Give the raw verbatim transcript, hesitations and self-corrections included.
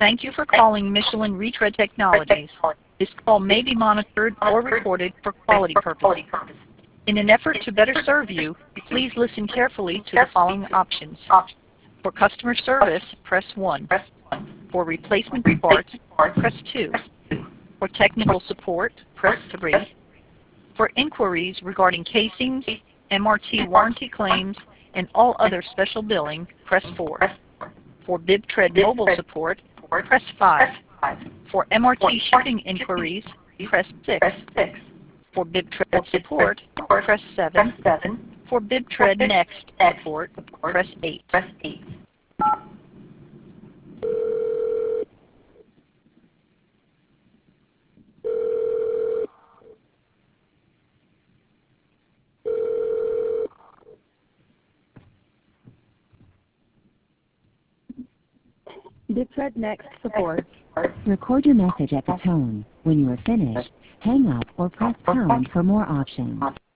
Thank you for calling Michelin Retread Technologies. This call may be monitored or recorded for quality purposes. In an effort to better serve you, please listen carefully to the following options. For customer service, press one. For replacement parts, press two. For technical support, press three. For inquiries regarding casings, M R T warranty claims, and all other special billing, press four. For BibTread mobile support, press five. For M R T shipping inquiries, press six. For BibTread support, press seven. For BibTread Next support, press eight. BibTread Next support. Record your message at the tone. When you are finished, hang up or press pound for more options.